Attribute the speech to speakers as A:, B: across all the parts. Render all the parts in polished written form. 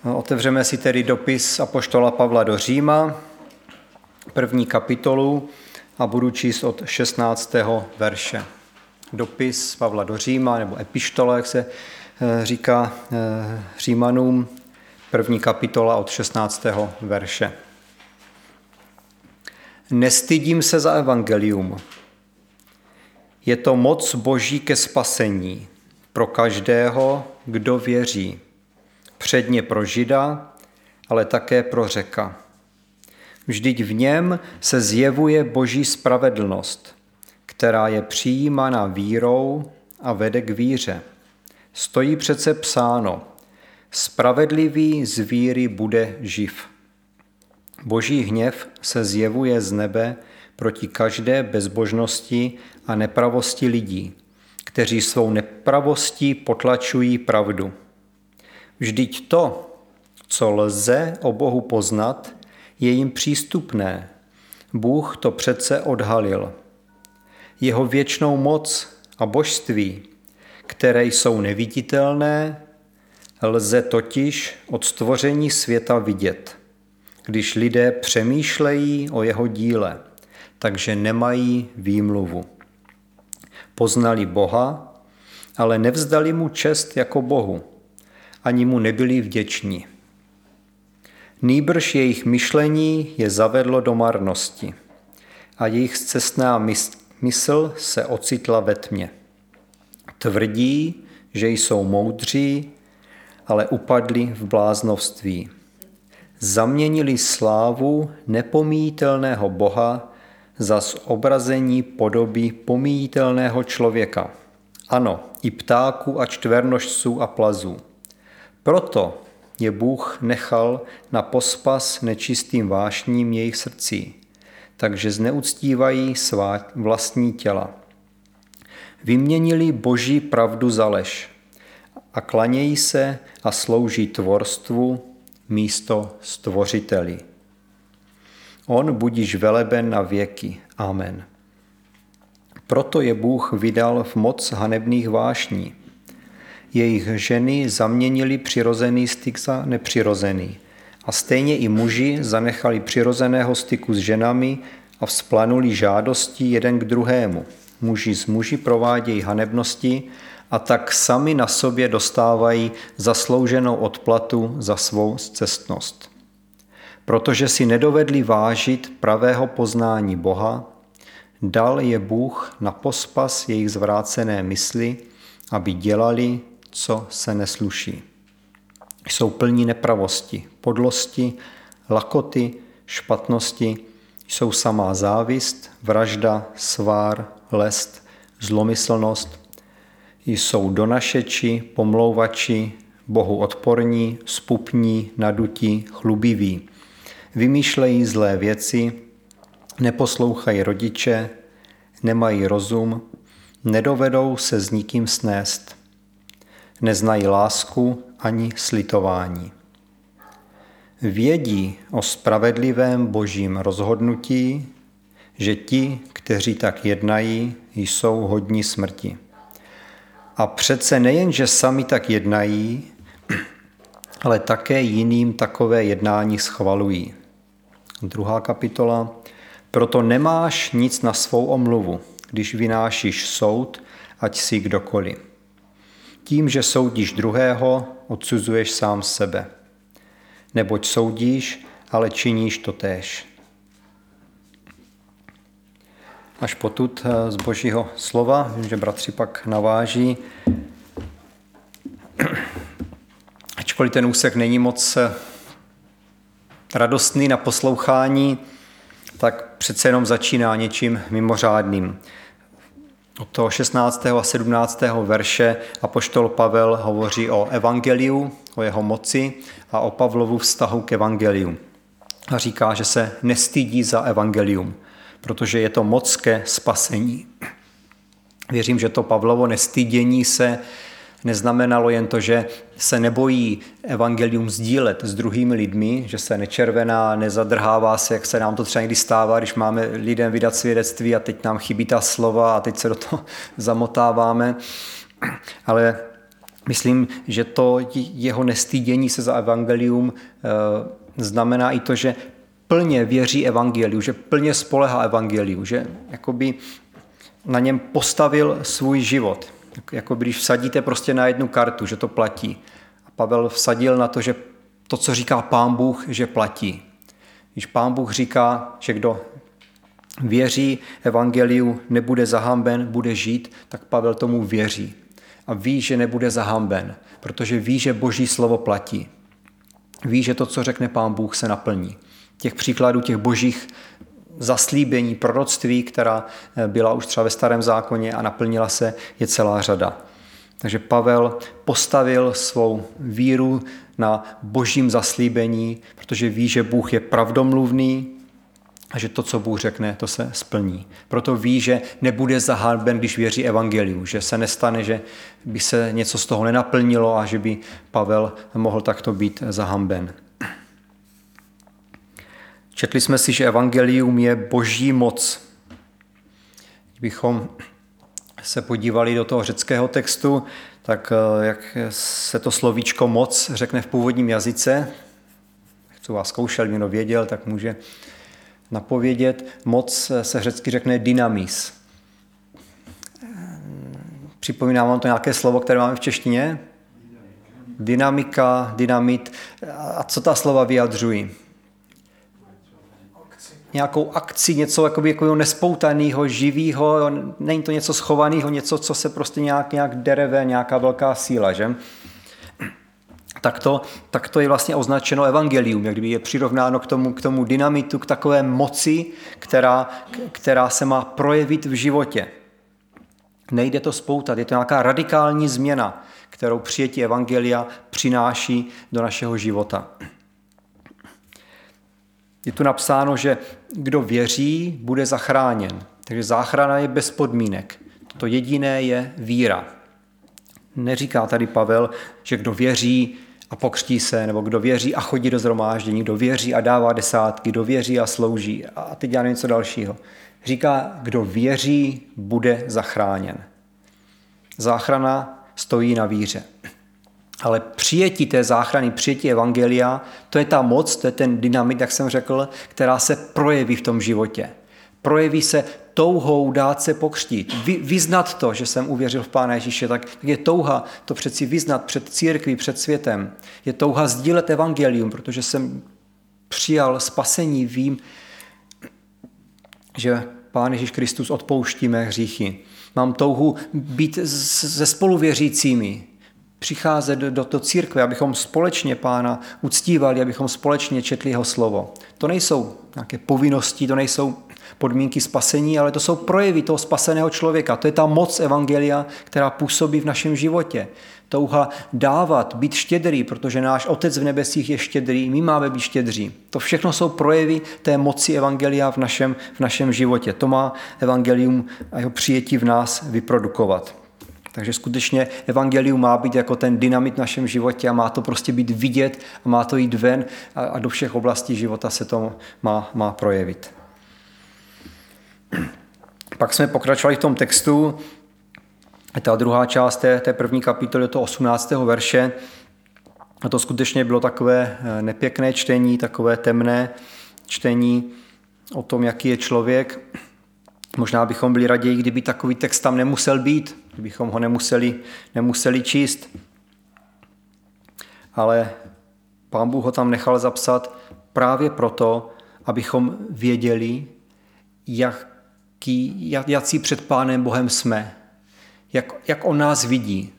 A: Otevřeme si tedy dopis apoštola Pavla do Říma, 1. kapitolu, a budu číst od 16. verše. Dopis Pavla do Říma, nebo epištola, jak se říká Římanům, 1. kapitola od 16. verše. Nestydím se za evangelium. Je to moc Boží ke spasení pro každého, kdo věří. Předně pro Žida, ale také pro Řeka. Vždyť v něm se zjevuje Boží spravedlnost, která je přijímána vírou a vede k víře. Stojí přece psáno, spravedlivý z víry bude živ. Boží hněv se zjevuje z nebe proti každé bezbožnosti a nepravosti lidí, kteří svou nepravostí potlačují pravdu. Vždyť to, co lze o Bohu poznat, je jim přístupné. Bůh to přece odhalil. Jeho věčnou moc a božství, které jsou neviditelné, lze totiž od stvoření světa vidět, když lidé přemýšlejí o jeho díle, takže nemají výmluvu. Poznali Boha, ale nevzdali mu čest jako Bohu, ani mu nebyli vděční. Nýbrž jejich myšlení je zavedlo do marnosti a jejich scestná mysl se ocitla ve tmě. Tvrdí, že jsou moudří, ale upadli v bláznovství. Zaměnili slávu nepomíjitelného Boha za zobrazení podoby pomíjitelného člověka. Ano, i ptáků a čtvernožců a plazů. Proto je Bůh nechal na pospas nečistým vášním jejich srdcí, takže zneuctívají svá vlastní těla. Vyměnili Boží pravdu za lež a klanějí se a slouží tvorstvu místo stvořiteli. On budiž veleben na věky. Amen. Proto je Bůh vydal v moc hanebných vášní. Jejich ženy zaměnili přirozený styk za nepřirozený. A stejně i muži zanechali přirozeného styku s ženami a vzplanuli žádostí jeden k druhému. Muži s muži provádějí hanebnosti a tak sami na sobě dostávají zaslouženou odplatu za svou scestnost. Protože si nedovedli vážit pravého poznání Boha, dal je Bůh na pospas jejich zvrácené mysli, aby dělali, co se nesluší. Jsou plní nepravosti, podlosti, lakoty, špatnosti, jsou samá závist, vražda, svár, lest, zlomyslnost, jsou donašeči, pomlouvači, Bohu odporní, zpupní, nadutí, chlubiví. Vymýšlejí zlé věci, neposlouchají rodiče, nemají rozum, nedovedou se s nikým snést. Neznají lásku ani slitování. Vědí o spravedlivém Božím rozhodnutí, že ti, kteří tak jednají, jsou hodní smrti. A přece nejen, že sami tak jednají, ale také jiným takové jednání schvalují. 2. kapitola. Proto nemáš nic na svou omluvu, když vynášíš soud, ať si kdokoliv. Tím, že soudíš druhého, odsuzuješ sám sebe. Neboť soudíš, ale činíš to též. Až potud z Božího slova, že bratři pak naváží. Ačkoliv ten úsek není moc radostný na poslouchání, tak přece jenom začíná něčím mimořádným. Od toho 16. a 17. verše apoštol Pavel hovoří o evangeliu, o jeho moci a o Pavlovu vztahu k evangeliu. A říká, že se nestydí za evangelium, protože je to moc ke spasení. Věřím, že to Pavlovo nestydění se neznamenalo jen to, že se nebojí evangelium sdílet s druhými lidmi, že se nečervená, nezadrhává se, jak se nám to třeba někdy stává, když máme lidem vydat svědectví a teď nám chybí ta slova a teď se do toho zamotáváme. Ale myslím, že to jeho nestydění se za evangelium znamená i to, že plně věří evangeliu, že plně spolehá evangeliu, že jakoby na něm postavil svůj život. Jako když vsadíte prostě na jednu kartu, že to platí. A Pavel vsadil na to, že to, co říká Pán Bůh, že platí. Když Pán Bůh říká, že kdo věří evangeliu, nebude zahamben, bude žít, tak Pavel tomu věří. A ví, že nebude zahamben, protože ví, že Boží slovo platí. Ví, že to, co řekne Pán Bůh, se naplní. Těch příkladů, těch božích zaslíbení, proroctví, která byla už třeba ve Starém zákoně a naplnila se, je celá řada. Takže Pavel postavil svou víru na božím zaslíbení, protože ví, že Bůh je pravdomluvný a že to, co Bůh řekne, to se splní. Proto ví, že nebude zahamben, když věří evangeliu, že se nestane, že by se něco z toho nenaplnilo a že by Pavel mohl takto být zahamben. Četli jsme si, že evangelium je boží moc. Kdybychom se podívali do toho řeckého textu, tak jak se to slovíčko moc řekne v původním jazyce, co vás zkoušel, kdo věděl, tak může napovědět. Moc se řecky řekne dynamis. Připomíná vám to nějaké slovo, které máme v češtině? Dynamika, dynamit. A co ta slova vyjadřují? Nějakou akci, něco jako nespoutaného, živého, není to něco schovaného, něco, co se prostě nějak dereve, nějaká velká síla, že? Tak to je vlastně označeno evangelium, jak kdyby je přirovnáno k tomu dynamitu, k takové moci, která se má projevit v životě. Nejde to spoutat, je to nějaká radikální změna, kterou přijetí evangelia přináší do našeho života. Je tu napsáno, že kdo věří, bude zachráněn. Takže záchrana je bez podmínek. To jediné je víra. Neříká tady Pavel, že kdo věří a pokřtí se, nebo kdo věří a chodí do shromáždění, kdo věří a dává desátky, kdo věří a slouží a teď dělá něco dalšího. Říká, kdo věří, bude zachráněn. Záchrana stojí na víře. Ale přijetí té záchrany, přijetí evangelia, to je ta moc, to je ten dynamit, jak jsem řekl, která se projeví v tom životě. Projeví se touhou dát se pokřtít. Vyznat to, že jsem uvěřil v Pána Ježíše, tak je touha to přeci vyznat před církví, před světem. Je touha sdílet evangelium, protože jsem přijal spasení, vím, že Pán Ježíš Kristus odpouští mé hříchy. Mám touhu být se spoluvěřícími, přicházet do církve, abychom společně Pána uctívali, abychom společně četli jeho slovo. To nejsou nějaké povinnosti, to nejsou podmínky spasení, ale to jsou projevy toho spaseného člověka. To je ta moc evangelia, která působí v našem životě. Touha dávat, být štědrý, protože náš Otec v nebesích je štědrý, my máme být štědří. To všechno jsou projevy té moci evangelia v našem životě. To má evangelium a jeho přijetí v nás vyprodukovat. Takže skutečně evangelium má být jako ten dynamit v našem životě a má to prostě být vidět a má to jít ven a do všech oblastí života se to má projevit. Pak jsme pokračovali v tom textu, ta druhá část té první kapitoly, to 18. verše. A to skutečně bylo takové nepěkné čtení, takové temné čtení o tom, jaký je člověk. Možná bychom byli raději, kdyby takový text tam nemusel být, kdybychom ho nemuseli číst. Ale Pán Bůh ho tam nechal zapsat právě proto, abychom věděli, jací před Pánem Bohem jsme, jak on nás vidí.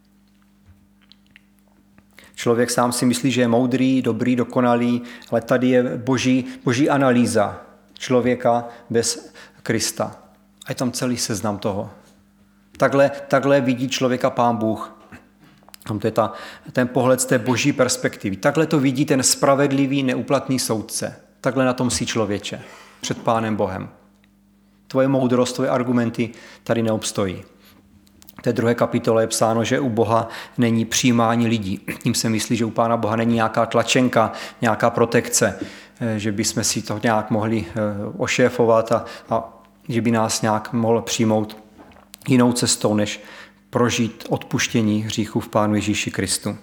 A: Člověk sám si myslí, že je moudrý, dobrý, dokonalý, ale tady je boží analýza člověka bez Krista. A je tam celý seznam toho. Takhle vidí člověka Pán Bůh. Tam to je ten pohled z té boží perspektivy. Takhle to vidí ten spravedlivý, neúplatný soudce. Takhle na tom si člověče před Pánem Bohem. Tvoje moudrost, tvoje argumenty tady neobstojí. V té druhé kapitole je psáno, že u Boha není přijímání lidí. Tím se myslí, že u Pána Boha není nějaká tlačenka, nějaká protekce, že bychom si to nějak mohli ošéfovat a že by nás nějak mohl přijmout jinou cestou, než prožít odpuštění hříchů v Pánu Ježíši Kristu.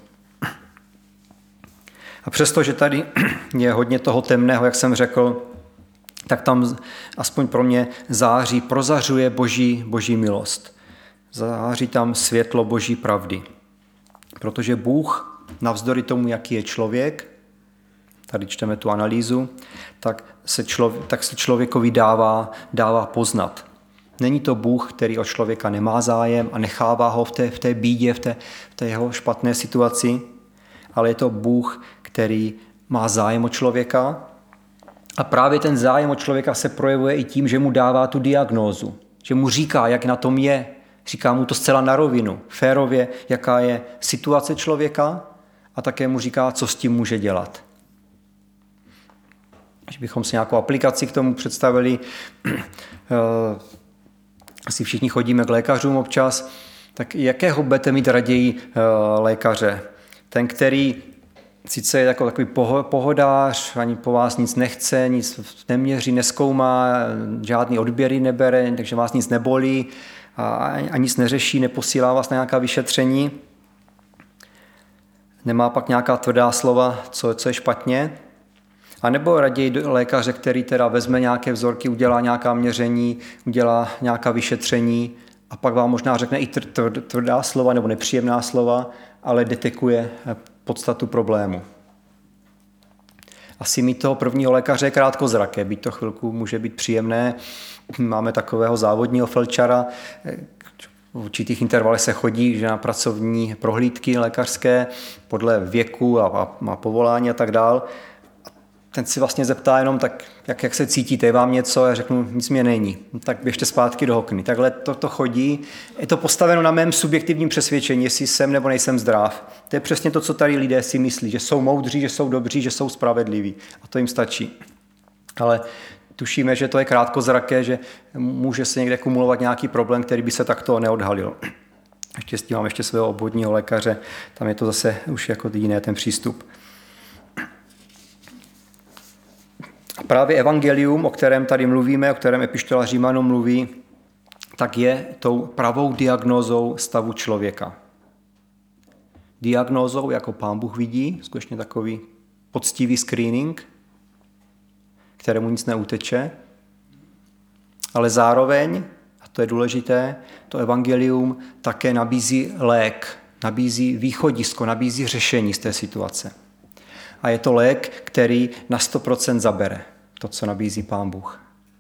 A: A přesto, že tady je hodně toho temného, jak jsem řekl, tak tam aspoň pro mě prozařuje boží milost. Září tam světlo boží pravdy. Protože Bůh, navzdory tomu, jaký je člověk, tady čteme tu analýzu, tak se člověkovi dává poznat. Není to Bůh, který od člověka nemá zájem a nechává ho v té bídě, v té jeho špatné situaci, ale je to Bůh, který má zájem o člověka a právě ten zájem o člověka se projevuje i tím, že mu dává tu diagnózu, že mu říká, jak na tom je, říká mu to zcela na rovinu, férově, jaká je situace člověka a také mu říká, co s tím může dělat. Když bychom si nějakou aplikaci k tomu představili, asi všichni chodíme k lékařům občas, tak jakého budete mít raději lékaře? Ten, který sice je jako takový pohodář, ani po vás nic nechce, nic neměří, nezkoumá, žádný odběry nebere, takže vás nic nebolí a nic neřeší, neposílá vás na nějaká vyšetření. Nemá pak nějaká tvrdá slova, co je špatně. A nebo raději lékaře, který teda vezme nějaké vzorky, udělá nějaká měření, udělá nějaká vyšetření a pak vám možná řekne i tvrdá slova nebo nepříjemná slova, ale detekuje podstatu problému. Asi mít toho prvního lékaře je krátkozraké, byť to chvilku může být příjemné. Máme takového závodního felčara, v určitých intervalech se chodí že na pracovní prohlídky lékařské podle věku a povolání a tak dál. Ten si vlastně zeptá jenom tak, jak se cítíte, je vám něco? Já řeknu, nic mě není. Tak běžte zpátky do okny. Takhle to chodí. Je to postaveno na mém subjektivním přesvědčení, jestli jsem nebo nejsem zdrav. To je přesně to, co tady lidé si myslí, že jsou moudří, že jsou dobří, že jsou spravedliví. A to jim stačí. Ale tušíme, že to je krátkozraké, že může se někde kumulovat nějaký problém, který by se takto neodhalil. Naštěstí mám ještě svého obvodního lékaře, tam je to zase už jako jiné ten přístup. Právě evangelium, o kterém tady mluvíme, o kterém epištola Římanům mluví, tak je tou pravou diagnózou stavu člověka. Diagnózou, jako Pán Bůh vidí, skutečně takový poctivý screening, kterému nic neuteče, ale zároveň, a to je důležité, to evangelium také nabízí lék, nabízí východisko, nabízí řešení z té situace. A je to lék, který na 100% zabere to, co nabízí Pán Bůh.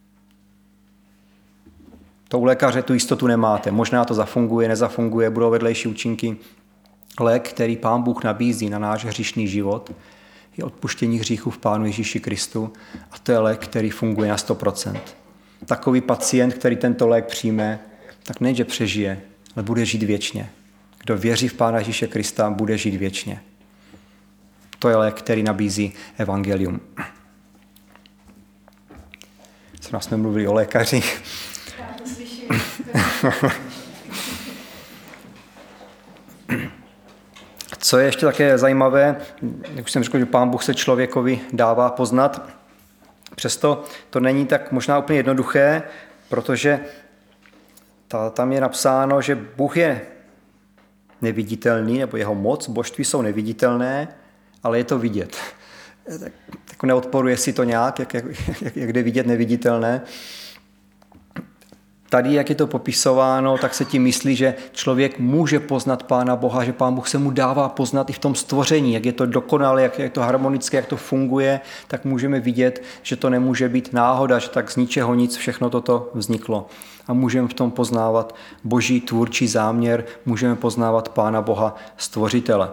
A: To u lékaře tu jistotu nemáte. Možná to zafunguje, nezafunguje, budou vedlejší účinky. Lék, který Pán Bůh nabízí na náš hříšný život, je odpuštění hříchů v Pánu Ježíši Kristu a to je lék, který funguje na 100%. Takový pacient, který tento lék přijme, tak nejenže přežije, ale bude žít věčně. Kdo věří v Pána Ježíše Krista, bude žít věčně. To je lék, který nabízí evangelium. Co nás jsme mluvili o lékařích. Co je ještě také zajímavé, jak už jsem řekl, že Pán Bůh se člověkovi dává poznat, přesto to není tak možná úplně jednoduché, protože tam je napsáno, že Bůh je neviditelný, nebo jeho moc, božství jsou neviditelné, ale je to vidět. Tak neodporuje si to nějak, jak jde vidět neviditelné. Tady, jak je to popisováno, tak se tím myslí, že člověk může poznat Pána Boha, že Pán Bůh se mu dává poznat i v tom stvoření, jak je to dokonalé, jak je to harmonické, jak to funguje, tak můžeme vidět, že to nemůže být náhoda, že tak z ničeho nic všechno toto vzniklo. A můžeme v tom poznávat boží tvůrčí záměr, můžeme poznávat Pána Boha stvořitele.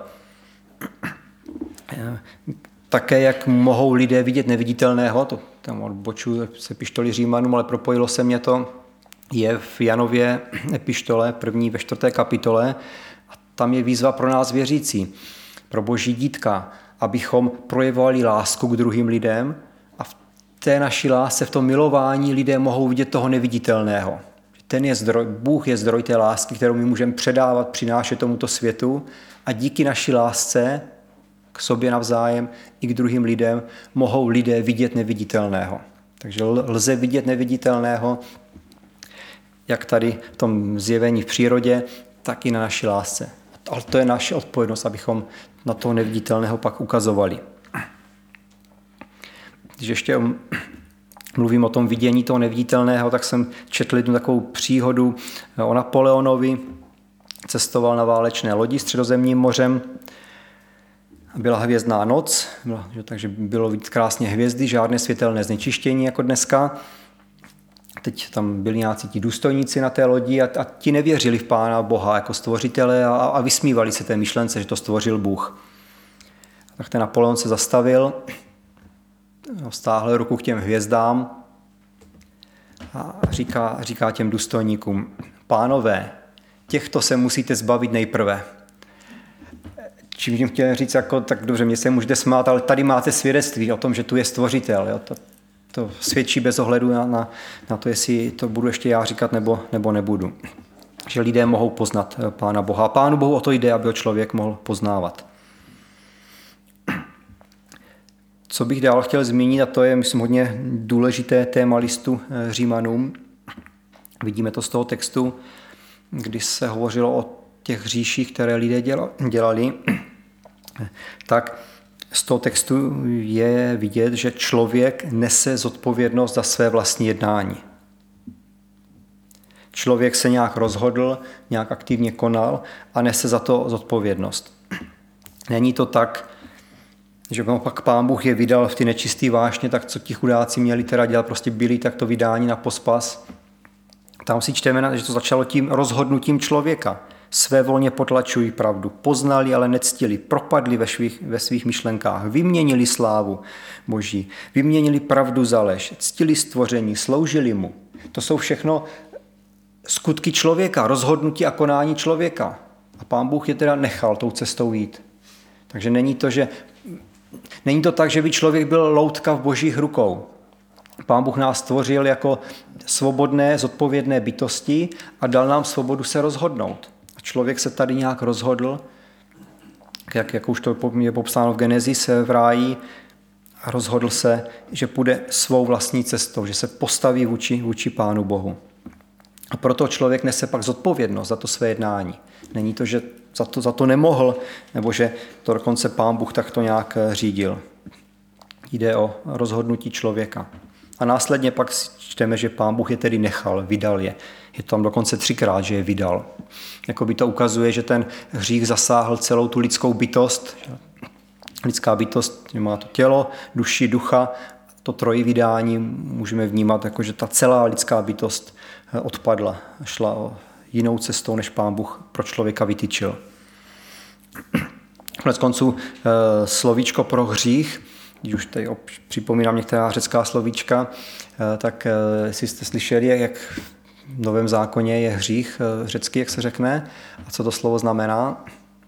A: Také, jak mohou lidé vidět neviditelného, to tam odbočuji se epištoli Římanům, ale propojilo se mě to, je v Janově epištole, 1. ve 4. kapitole, a tam je výzva pro nás věřící, pro boží dítka, abychom projevovali lásku k druhým lidem a v té naší lásce, v tom milování lidé mohou vidět toho neviditelného. Ten je zdroj, Bůh je zdroj té lásky, kterou my můžeme předávat, přinášet tomuto světu a díky naší lásce k sobě navzájem i k druhým lidem mohou lidé vidět neviditelného. Takže lze vidět neviditelného, jak tady v tom zjevení v přírodě, taky na naší lásce. Ale to je naše odpovědnost, abychom na toho neviditelného pak ukazovali. Když ještě mluvím o tom vidění toho neviditelného, tak jsem četl jednu takovou příhodu o Napoleonovi. Cestoval na válečné lodi Středozemním mořem. Byla hvězdná noc, takže bylo vidět krásně hvězdy, žádné světelné znečištění jako dneska. Teď tam byli nějací ti důstojníci na té lodi a ti nevěřili v Pána Boha jako stvořitele a vysmívali se té myšlence, že to stvořil Bůh. Tak ten Napoleon se zastavil, stáhl ruku k těm hvězdám a říká těm důstojníkům: Pánové, těchto se musíte zbavit nejprve. Čím tím chtěl říct, jako, tak dobře, mě se můžete smát, ale tady máte svědectví o tom, že tu je stvořitel. Jo? To svědčí bez ohledu na to, jestli to budu ještě já říkat nebo nebudu. Že lidé mohou poznat Pána Boha. A Pánu Bohu o to jde, aby ho člověk mohl poznávat. Co bych dál chtěl zmínit, a to je, myslím, hodně důležité téma listu Římanům. Vidíme to z toho textu, kdy se hovořilo o těch hříších, které lidé dělali, tak z toho textu je vidět, že člověk nese zodpovědnost za své vlastní jednání. Člověk se nějak rozhodl, nějak aktivně konal a nese za to zodpovědnost. Není to tak, že pak Pán Bůh je vydal v ty nečistý vášně, tak co ti chudáci měli teda dělat, prostě byli takto vydáni na pospas. Tam si čteme, že to začalo tím rozhodnutím člověka. Svévolně potlačují pravdu, poznali, ale nectili, propadli ve svých myšlenkách, vyměnili slávu Boží, vyměnili pravdu za lež, ctili stvoření, sloužili mu. To jsou všechno skutky člověka, rozhodnutí a konání člověka. A Pán Bůh je teda nechal tou cestou jít. Takže není to tak, že by člověk byl loutka v Božích rukou. Pán Bůh nás stvořil jako svobodné, zodpovědné bytosti a dal nám svobodu se rozhodnout. A člověk se tady nějak rozhodl, jak už to je popsáno v Genesis v ráji, a rozhodl se, že půjde svou vlastní cestou, že se postaví vůči Pánu Bohu. A proto člověk nese pak zodpovědnost za to své jednání. Není to, že za to nemohl, nebo že to dokonce Pán Bůh takto nějak řídil. Jde o rozhodnutí člověka. A následně pak čteme, že Pán Bůh je tedy nechal, vydal je. Je tam dokonce 3krát, že je vydal. Jakoby to ukazuje, že ten hřích zasáhl celou tu lidskou bytost. Lidská bytost má to tělo, duši, ducha. To trojí vydání můžeme vnímat, jako že ta celá lidská bytost odpadla. Šla o jinou cestou, než Pán Bůh pro člověka vytyčil. Konec konců slovíčko pro hřích, když už tady připomínám některá řecká slovíčka, tak jestli jste slyšeli, jak v Novém zákoně je hřích řecky, jak se řekne, a co to slovo znamená?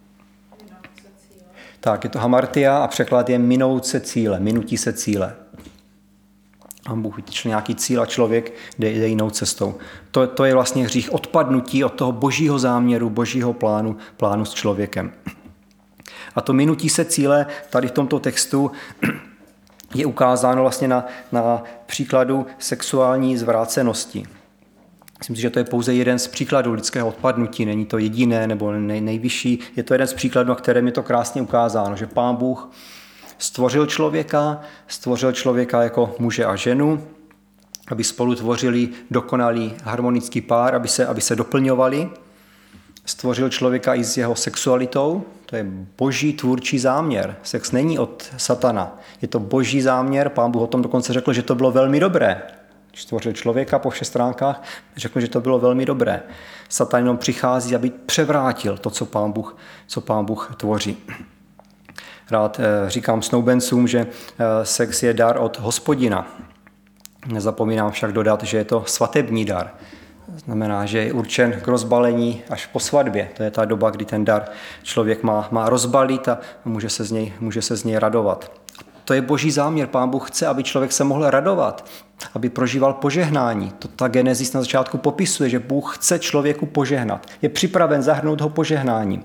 A: Tak, je to hamartia a překlad je minout se cíle, minutí se cíle. Pán Bůh vytyčil nějaký cíl a člověk jde jinou cestou. To je vlastně hřích, odpadnutí od toho božího záměru, božího plánu s člověkem. A to minutí se cíle tady v tomto textu je ukázáno vlastně na příkladu sexuální zvrácenosti. Myslím si, že to je pouze jeden z příkladů lidského odpadnutí, není to jediné nebo nejvyšší, je to jeden z příkladů, na kterém je to krásně ukázáno, že Pán Bůh stvořil člověka jako muže a ženu, aby spolu tvořili dokonalý harmonický pár, aby se doplňovali. Stvořil člověka i s jeho sexualitou, to je boží tvůrčí záměr. Sex není od satana, je to boží záměr, Pán Bůh o tom dokonce řekl, že to bylo velmi dobré. Když stvořil člověka po všech stránkách, řekl, že to bylo velmi dobré. Satan jenom přichází, aby převrátil to, co Pán Bůh tvoří. Rád říkám snoubencům, že sex je dar od Hospodina. Nezapomínám však dodat, že je to svatební dar. Znamená, že je určen k rozbalení až po svatbě. To je ta doba, kdy ten dar člověk má rozbalit a může se z něj radovat. To je boží záměr. Pán Bůh chce, aby člověk se mohl radovat, aby prožíval požehnání. To ta Genesis na začátku popisuje, že Bůh chce člověku požehnat. Je připraven zahrnout ho požehnáním.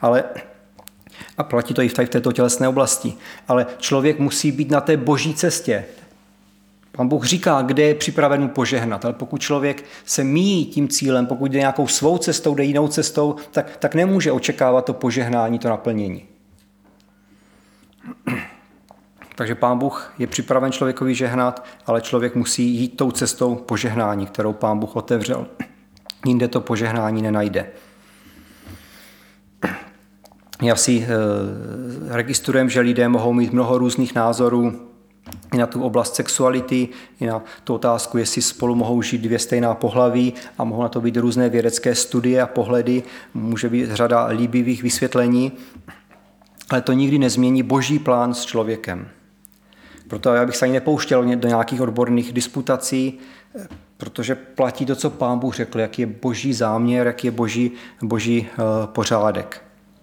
A: A platí to i v této tělesné oblasti. Ale člověk musí být na té boží cestě. Pán Bůh říká, kde je připraven mu požehnat, ale pokud člověk se míjí tím cílem, pokud jde nějakou svou cestou, jde jinou cestou, tak nemůže očekávat to požehnání, to naplnění. Takže Pán Bůh je připraven člověkovi žehnat, ale člověk musí jít tou cestou požehnání, kterou Pán Bůh otevřel. Jinde to požehnání nenajde. Já si registrujem, že lidé mohou mít mnoho různých názorů i na tu oblast sexuality, i na tu otázku, jestli spolu mohou žít dvě stejná pohlaví a mohou na to být různé vědecké studie a pohledy, může být řada líbivých vysvětlení, ale to nikdy nezmění Boží plán s člověkem. Proto já bych se ani nepouštěl do nějakých odborných disputací, protože platí to, co Pán Bůh řekl, jaký je Boží záměr, jaký je boží pořádek.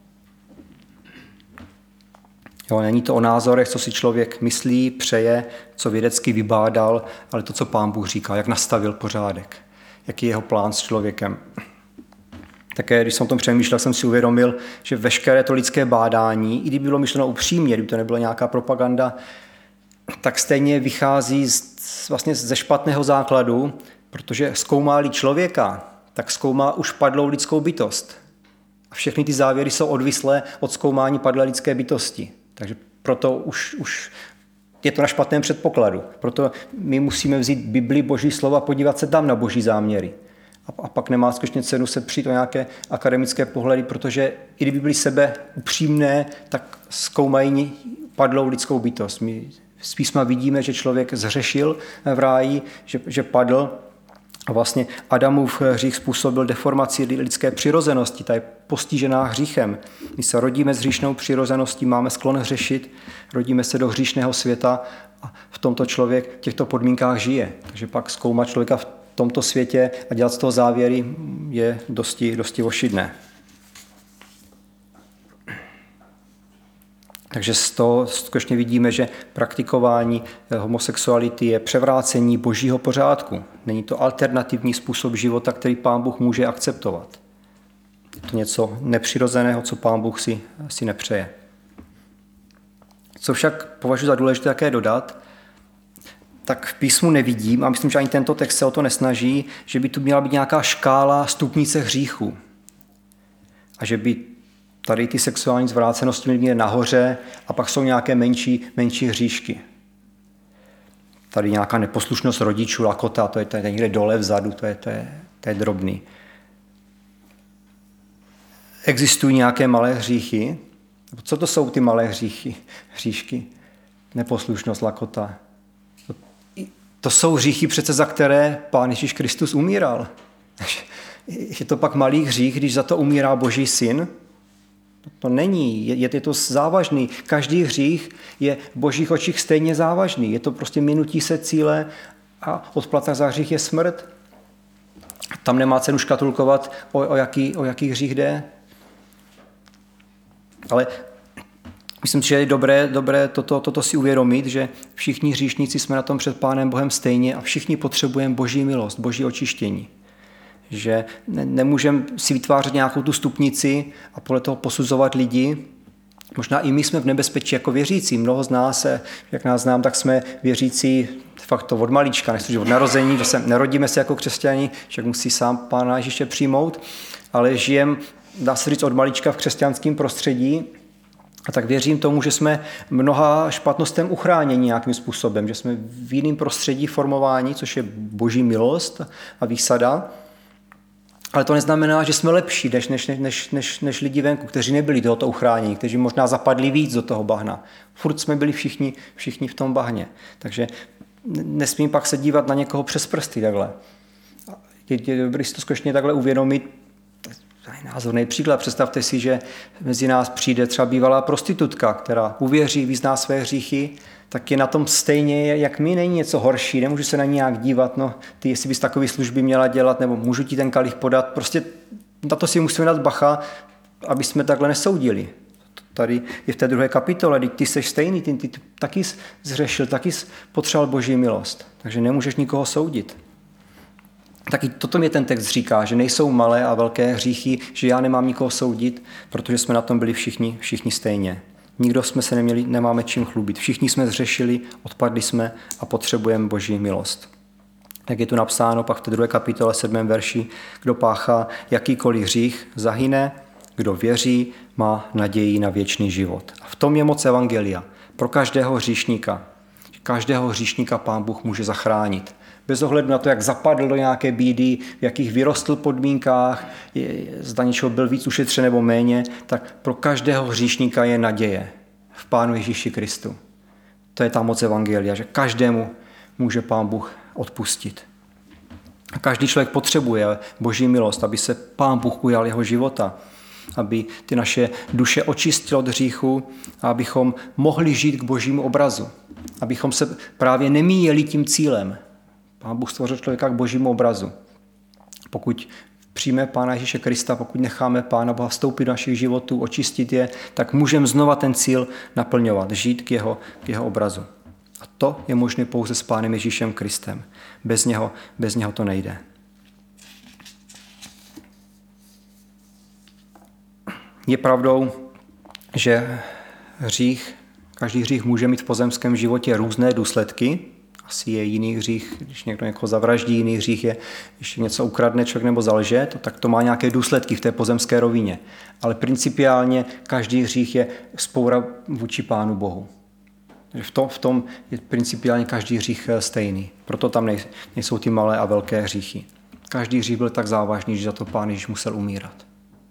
A: Jo, není to o názorech, co si člověk myslí, přeje, co vědecky vybádal, ale to, co Pán Bůh říká, jak nastavil pořádek, jaký je jeho plán s člověkem. Také, když jsem o tom přemýšlel, jsem si uvědomil, že veškeré to lidské bádání, i kdyby bylo myšleno upřímně, kdyby to nebyla nějaká propaganda, tak stejně vychází vlastně ze špatného základu, protože zkoumá-li člověka, tak zkoumá už padlou lidskou bytost. A všechny ty závěry jsou odvislé od zkoumání padlé lidské bytosti. Takže proto už je to na špatném předpokladu. Proto my musíme vzít Bibli, Boží slova a podívat se tam na Boží záměry. A pak nemá skutečně cenu se přijít o nějaké akademické pohledy, protože i kdyby byly sebe upřímné, tak zkoumají padlou lidskou bytost. My z písma vidíme, že člověk zhřešil v ráji, že padl a vlastně Adamův hřích způsobil deformaci lidské přirozenosti, ta je postižená hříchem. My se rodíme s hříšnou přirozeností, máme sklon hřešit, rodíme se do hříšného světa a v tomto člověk v těchto podmínkách žije. Takže pak zkoumat člověka v tomto světě a dělat z toho závěry je dosti ošidné. Takže z toho skutečně vidíme, že praktikování homosexuality je převrácení Božího pořádku. Není to alternativní způsob života, který Pán Bůh může akceptovat. Je to něco nepřirozeného, co Pán Bůh si nepřeje. Co však považuji za důležité také dodat, tak v písmu nevidím, a myslím, že ani tento text se o to nesnaží, že by tu měla být nějaká škála stupnice hříchu. A že by tady ty sexuální zvrácenosti měly být nahoře a pak jsou nějaké menší hříšky. Tady nějaká neposlušnost rodičů, lakota, to je někde dole vzadu, to je drobný. Existují nějaké malé hříchy? Co to jsou ty malé hříšky? Neposlušnost, lakota. To jsou hříchy přece, za které Pán Ježíš Kristus umíral. Je to pak malý hřích, když za to umírá Boží syn? To není, je to závažný. Každý hřích je v Božích očích stejně závažný. Je to prostě minutí se cíle a odplata za hřích je smrt. Tam nemá cenu škatulkovat, o jaký hřích jde. Ale myslím si, že je dobré toto si uvědomit, že všichni hříšníci jsme na tom před Pánem Bohem stejně a všichni potřebujeme Boží milost, Boží očištění. Že nemůžeme si vytvářet nějakou tu stupnici a podle toho posuzovat lidi. Možná i my jsme v nebezpečí jako věřící. Mnoho z nás, jak nás znám, tak jsme věřící fakt to od malička, nechci od narození, že nerodíme se jako křesťani, že musí sám Pána Ježíše přijmout, ale žijeme, dá se říct, od malička v křesťanském prostředí. A tak věřím tomu, že jsme mnoha špatnostem uchráněni nějakým způsobem, že jsme v jiném prostředí formování, což je Boží milost a výsada. Ale to neznamená, že jsme lepší než lidi venku, kteří nebyli tohoto uchránění, kteří možná zapadli víc do toho bahna. Furt jsme byli všichni v tom bahně. Takže nesmím pak se dívat na někoho přes prsty takhle. Je dobré si to skutečně takhle uvědomit. To je názorný příklad. Představte si, že mezi nás přijde třeba bývalá prostitutka, která uvěří, vyzná své hříchy, tak je na tom stejně, jak my, není něco horší, nemůžu se na ní nějak dívat, no, ty, jestli bys takové služby měla dělat, nebo můžu ti ten kalich podat, prostě na to si musíme dát bacha, aby jsme takhle nesoudili. Tady je v té 2. kapitole, když ty seš stejný, ty taky zřešil, taky potřeboval Boží milost, takže nemůžeš nikoho soudit. Taky toto mě ten text říká, že nejsou malé a velké hříchy, že já nemám nikoho soudit, protože jsme na tom byli všichni stejně. Nikdo jsme se nemáme čím chlubit. Všichni jsme zřešili, odpadli jsme a potřebujeme Boží milost. Jak je tu napsáno pak v té 2. kapitole 7. verši, kdo páchá jakýkoliv hřích, zahyne, kdo věří, má naději na věčný život. A v tom je moc evangelia. Pro každého hříšníka. Každého hříšníka Pán Bůh může zachránit. Bez ohledu na to, jak zapadl do nějaké bídy, v jakých vyrostl podmínkách, zda něčeho byl víc ušetřen nebo méně, tak pro každého hříšníka je naděje v Pánu Ježíši Kristu. To je ta moc evangelia, že každému může Pán Bůh odpustit. A každý člověk potřebuje Boží milost, aby se Pán Bůh ujal jeho života, aby ty naše duše očistil od hříchu a abychom mohli žít k Božímu obrazu. Abychom se právě nemíjeli tím cílem. Pán Bůh stvořil člověka k Božímu obrazu. Pokud přijme Pána Ježíše Krista, pokud necháme Pána Boha vstoupit do našich životů, očistit je, tak můžeme znova ten cíl naplňovat, žít k jeho obrazu. A to je možné pouze s Pánem Ježíšem Kristem. Bez něho to nejde. Je pravdou, že každý hřích může mít v pozemském životě různé důsledky. Asi je jiný hřích, když někdo někoho zavraždí, jiný hřích je, když něco ukradne člověk nebo zalže, tak to má nějaké důsledky v té pozemské rovině. Ale principiálně každý hřích je vzpoura vůči Pánu Bohu. V tom je principiálně každý hřích stejný. Proto tam nejsou ty malé a velké hříchy. Každý hřích byl tak závažný, že za to Pán Ježíš musel umírat.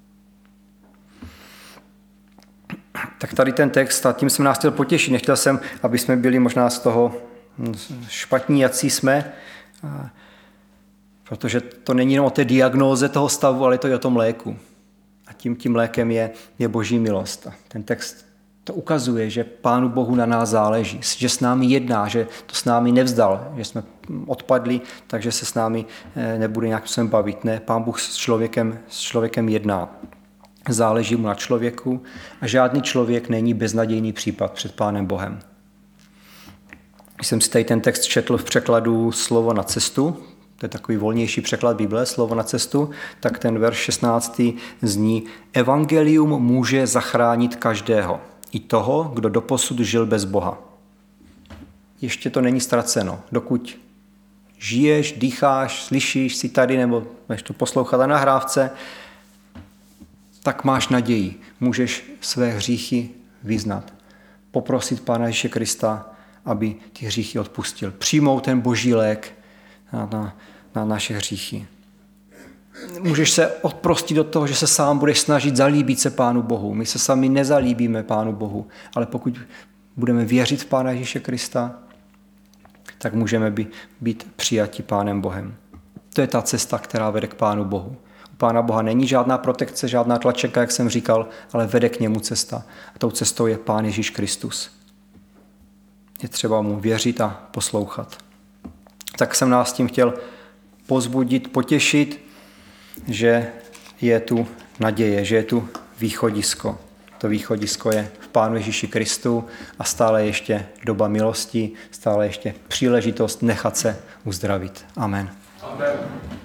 A: Tak tady ten text, a tím jsem nás chtěl potěšit. Nechtěl jsem, aby jsme byli možná z toho špatní, jací jsme, protože to není jenom o té diagnóze toho stavu, ale to i o tom léku. A tím lékem je Boží milost. A ten text to ukazuje, že Pánu Bohu na nás záleží, že s námi jedná, že to s námi nevzdal, že jsme odpadli, takže se s námi nebude nějak způsobem bavit. Ne, Pán Bůh s člověkem jedná. Záleží mu na člověku a žádný člověk není beznadějný případ před Pánem Bohem. Když jsem si tady ten text četl v překladu Slovo na cestu, to je takový volnější překlad Bible, Slovo na cestu, tak ten verš 16. zní: Evangelium může zachránit každého, i toho, kdo doposud žil bez Boha. Ještě to není ztraceno. Dokud žiješ, dýcháš, slyšíš, jsi tady nebo budeš to poslouchat na nahrávce, tak máš naději. Můžeš své hříchy vyznat. Poprosit Pána Ježíše Krista, aby ty hříchy odpustil. Přijmout ten Boží lék na naše hříchy. Můžeš se odprostit od toho, že se sám budeš snažit zalíbit se Pánu Bohu. My se sami nezalíbíme Pánu Bohu, ale pokud budeme věřit v Pána Ježíše Krista, tak můžeme být přijati Pánem Bohem. To je ta cesta, která vede k Pánu Bohu. U Pána Boha není žádná protekce, žádná tlačenka, jak jsem říkal, ale vede k němu cesta. A tou cestou je Pán Ježíš Kristus. Je třeba mu věřit a poslouchat. Tak jsem nás tím chtěl pozbudit, potěšit, že je tu naděje, že je tu východisko. To východisko je v Pánu Ježíši Kristu a stále ještě doba milosti, stále ještě příležitost nechat se uzdravit. Amen.
B: Amen.